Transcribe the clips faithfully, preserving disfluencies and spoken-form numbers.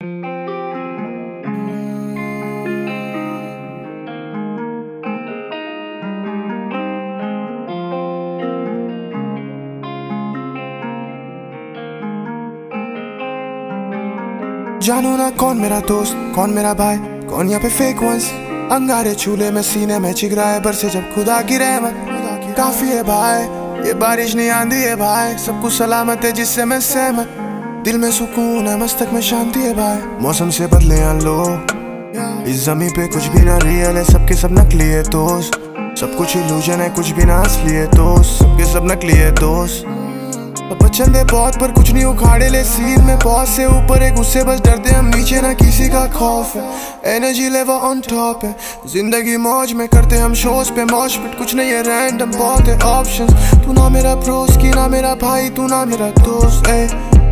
जानू ना कौन मेरा दोस्त, कौन मेरा भाई, कौन यहाँ पे फेक वंस। अंगारे चूल्हे में सीने में चिगराए बरसे जब खुदा की रहमत। काफी है भाई, ये बारिश नहीं आंधी है भाई, सब कुछ सलामत है जिससे मैं सहमत। दिल में सुकून है, मस्तक में शांति है भाई। मौसम से बदले हैं लोग, इस जमीन पे कुछ भी ना रियल है, सबके सब नकली है दोस्त। सब कुछ इल्यूजन है, कुछ भी ना असली है दोस्त, सबके सब नकली है दोस्त। पसंद है बहुत पर कुछ नहीं उखाड़े ले सीन में, बहुत से ऊपर है गुस्से बस डरते हम नीचे, ना किसी का खौफ है। एनर्जी लेवल ऑन टॉप है, जिंदगी मौज में करते हम शोज पे मौज पिट, कुछ नहीं है रैंडम बहुत है ऑप्शंस। तू ना मेरा प्रोस की ना मेरा भाई, तू ना मेरा दोस्त है।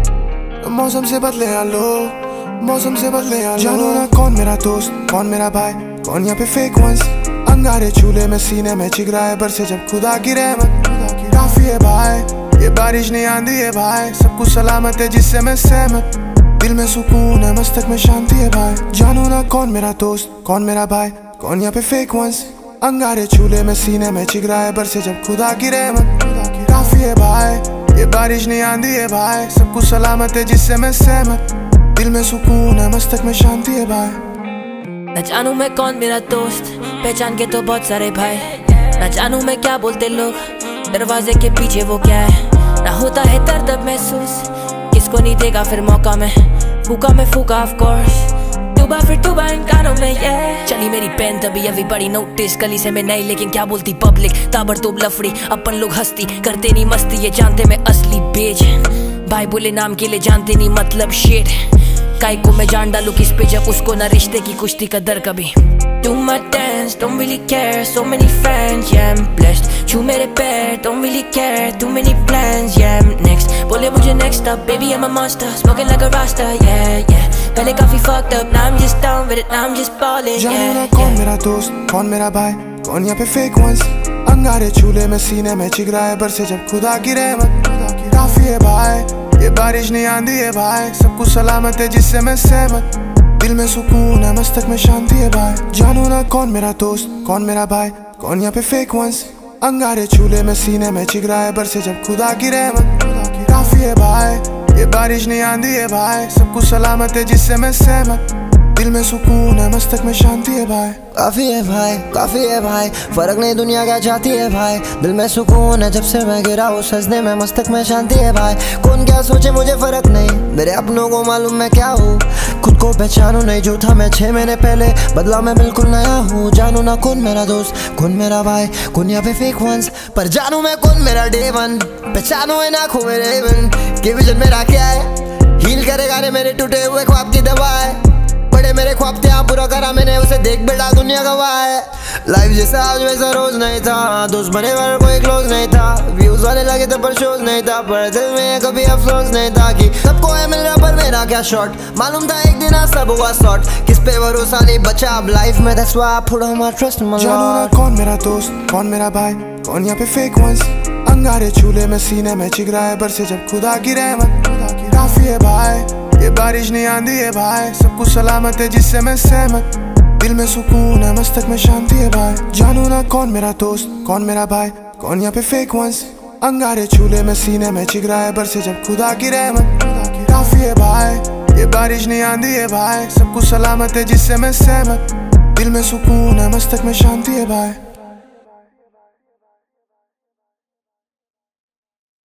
मौसम से बदले हैं लोग, मौसम से बदले हैं लोग। जानू ना कौन मेरा दोस्त, कौन मेरा भाई, कौन यहाँ पे फेक वंस। अंगारे चूल्हे में सीने में चिगराए बरसे जब खुदा की रहमत। काफी है भाई, ये बारिश नहीं आंधी है भाई, सब कुछ सलामत है जिससे मैं सहमत। दिल में सुकून है, मस्तक में शांति है भाई। जानू ना कौन मेरा दोस्त, कौन मेरा भाई, कौन यहाँ पे फेक वंस। अंगारे चूल्हे में सीने में चिगराए बरसे जब खुदा की रहमत। काफी है भाई, ये बारिश नहीं आंधी है भाई, सब कुछ सलामत है जिससे मैं सहमत। दिल में सुकून है, मस्तक में शांति है भाई। न जानू मैं कौन मेरा दोस्त, पहचान के तो बहुत सारे भाई। न जानू मैं क्या बोलते लोग, दरवाजे के पीछे वो क्या है। ना होता है दर्द अब महसूस, किसको नहीं देगा फिर मौका में। फूका में फूका ऑफ कोर्स, तुबा फिर तुबा इन कानों में ये। चली मेरी पेन तभी एवरीबॉडी नोटिस, गली से मैं नहीं लेकिन क्या बोलती पब्लिक। ताबड़तोब लफड़ी अपन लोग हस्ती करते नहीं मस्ती, ये जानते मैं असली बेच। भाई बोले नाम के लिए जानते नहीं मतलब शेट। काय को मैं जान डालू किस पे जब उसको ना रिश्ते की कुश्ती कदर कभी। Do my dance, don't really care, so many friends, yeah I'm blessed। छू मेरे पैर, don't really care, too many plans, yeah I'm next। बोले मुझे next up, baby I'm a monster, smoking like a rasta, yeah yeah। पहले काफी fucked up, now I'm just down with it, now I'm just balling, yeah जानू ना कौन मेरा दोस्त, कौन मेरा भाई, कौन यहाँ पे फेक वंस। अंगारे चूल्हे में सीने में चिगराए बरसे जब खुदा की रहमत। काफी है भाई, ये बारिश नहीं आंधी है भाई, सब कुछ सलामत है जिससे मैं सहमत। दिल में सुकून है, मस्तक में शांति है भाई। जानू ना कौन मेरा दोस्त, कौन मेरा भाई, कौन यहाँ पे फेक वंस। अंगारे चूल्हे में सीने में चिगराए बरसे जब खुदा की रहमत। काफी है भाई, ये बारिश नहीं आंधी है भाई, सब कुछ सलामत है जिससे मैं सहमत। दिल में सुकून है, मस्तक में शांति है भाई। काफी है भाई, काफी है भाई, फर्क नहीं दुनिया क्या चाहती है भाई। दिल में सुकून है जब से मैं गिरा हूँ सजने में, मस्तक में शांति है भाई। कौन क्या सोचे मुझे फर्क नहीं, मेरे अपनों को मालूम मैं क्या हूँ। खुद को पहचानू नहीं, जो था मैं छह महीने पहले, बदला मैं बिल्कुल नया हूँ। जानू ना कौन मेरा दोस्त, कौन मेरा भाई, कौन यहाँ पे फेक वंस। पर जानू मैं कौन मेरा डे वन, पहचानू है ना खो मेरे वन। कि विजन मेरा क्या है, हील करेगा रे मेरे टूटे हुए ख्वाब की दवा है। बड़े मेरे ख्वाब थे यहाँ पूरा करा मैंने उसे, देख बेटा दुनिया गवाह है। लाइफ जैसा आज वैसा रोज नहीं था, दोस्त बने पर कोई क्लोज नहीं था। व्यूज वाले लगे थे पर शोज नहीं था, पर दिल में कभी अफसोस नहीं था कि सबको है मिल रहा पर मेरा क्या शॉट। मालूम था एक दिन आज सब हुआ सॉर्ट, किस पे भरोसा नहीं बचा अब लाइफ में, that's why I put all my trust in my Lord। जानू ना कौन मेरा दोस्त, कौन मेरा भाई, कौन यहाँ पे फेक वंस। अंगारे चूल्हे में सीने में चिगराए बरसे जब खुदा की रहमत। काफी है भाई, ये बारिश नहीं आंधी है भाई, सब कुछ सलामत है जिससे मैं सहमत। दिल में सुकून है, मस्तक में शांति है भाई। जानू ना कौन मेरा दोस्त, कौन मेरा भाई, कौन यहाँ पे फेक वंस। अंगारे चूल्हे में सीने में चिगराए बरसे जब खुदा की रहमत। काफी है भाई, ये बारिश नहीं आंधी है भाई, सब कुछ सलामत है जिससे मैं सहमत। दिल में सुकून है, मस्तक में शांति है भाई।